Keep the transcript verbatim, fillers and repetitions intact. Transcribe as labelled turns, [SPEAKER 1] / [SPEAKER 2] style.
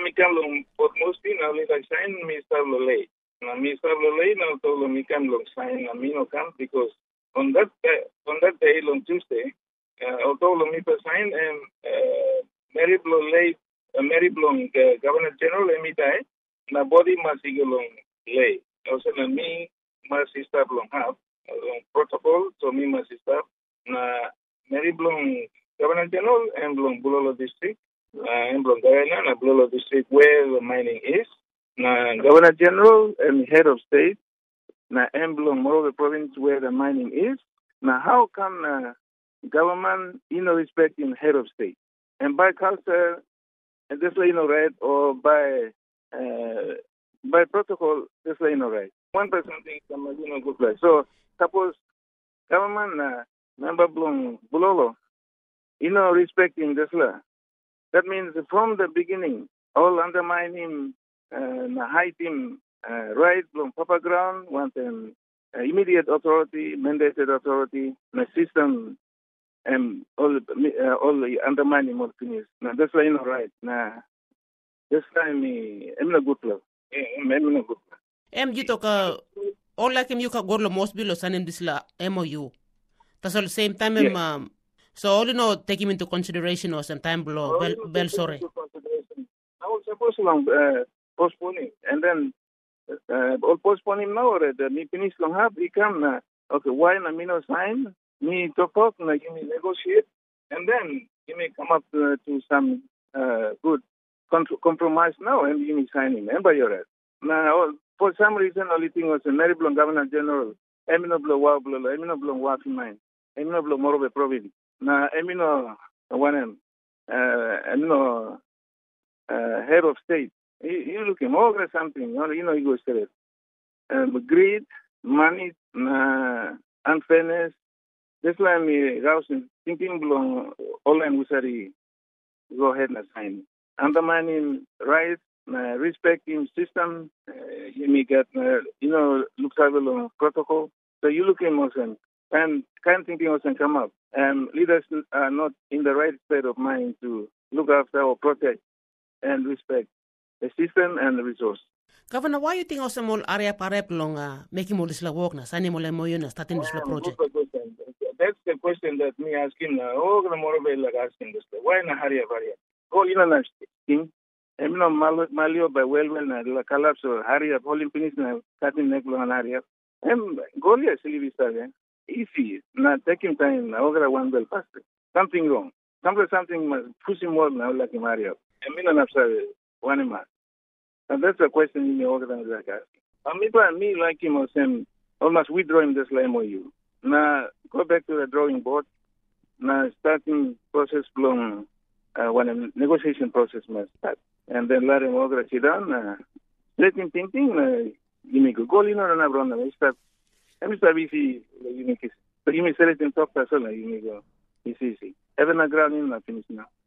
[SPEAKER 1] mi kam long pot mostly na li like sign mi star lo late. Na mi star lo late na to lo mi kam long sign na mi no come because on that day, on that day on Tuesday, uh, although lo mi pa sign and uh, Mary Blong late, uh, Mary Blong uh, Governor General emi tai na body masigo long late. Also na mi masi star long have long protocol so mi masi star na Mary Blong Governor General and Blong Bulolo District. Uh, in Blongana, na Bulolo District, where the mining is. Na Governor General and Head of State, na Emblem, Morobe Province, where the mining is. Now, how come uh, government, you know, respecting Head of State? And by culture, and this way, you know, right, or by uh, by protocol, this way, you know, right. One person thinks, you know, good place. So, suppose government uh, member Blong Bulolo, you know, respecting this law. That means from the beginning, all undermining uh, high team uh, right from Papa Ground, want an uh, immediate authority, mandated authority, the system, and all uh, all the undermining more things. Now that's why you know right. Now this time I'm not good love. I'm not good.
[SPEAKER 2] Em you talk uh, all like him you can go to most below sanim this la M O U. That's all the same time
[SPEAKER 1] Yeah.
[SPEAKER 2] um, so all you know take him into consideration or some time below bell bell sorry.
[SPEAKER 1] I was supposed to uh, postpone it, and then uh, or postpone him now. Or the me finish long have he come. Uh, okay, why na me no sign? Me talk talk na you me negotiate, and then you may come up uh, to some uh, good con- compromise now, and you may sign him. Remember your right. Now for some reason, only thing was the Mary Blong Governor General. Emino Blo Wa Blo Emino Blo Wa Mine. Emino Blo Morobe Province. Now Emino one uh Emino. Uh, head of state, you, you look him over something, you know, you know, he goes to it. Um, greed, money, uh, unfairness. That's why I'm uh, thinking belong all and Usari go ahead and sign. Undermining rights, uh, respecting system, uh, you may get, uh, you know, look on protocol. So you look him also, and kind thinking also come up. And leaders are not in the right state of mind to look after or protect and respect the system and the resource.
[SPEAKER 2] Governor, why you think also more area parep long uh, making more this la work na sani mo le mo yun na starting this la project?
[SPEAKER 1] That's the question that me asking na. Oh, the more be like asking this. Why na hurry up, hurry up? Oh, you know na thing. I'm not malio by well well na la collapse or hurry up. Holding finish na cutting neck long and hurry up. I'm goalie actually we started. Easy. Na taking time na over one bell fast. Something wrong. Something something pushing more now like him hurry up. I mean, I'm sorry, one man. And that's a question in the organization. I mean, me like him or same, almost withdrawing this M O U. Now, go back to the drawing board. Now, starting process long, uh, when a negotiation process must start. And then let him organize it down. Uh, let him thinking, uh, you make a goal, you know, and I'm running. I start, I'm start easy, you make it. So you may select in top person, you may go, it's easy. Even a ground in, I finish now.